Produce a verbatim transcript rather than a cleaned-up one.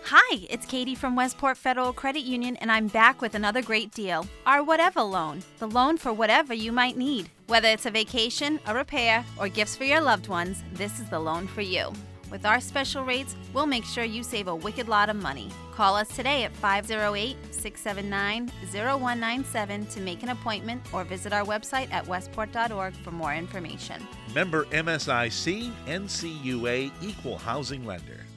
Hi, it's Katie from Westport Federal Credit Union, and I'm back with another great deal. Our Whatever Loan, the loan for whatever you might need. Whether it's a vacation, a repair, or gifts for your loved ones, this is the loan for you. With our special rates, we'll make sure you save a wicked lot of money. Call us today at five oh eight, six seven nine, oh one nine seven to make an appointment or visit our website at westport dot org for more information. Member M S I C, N C U A, Equal Housing Lender.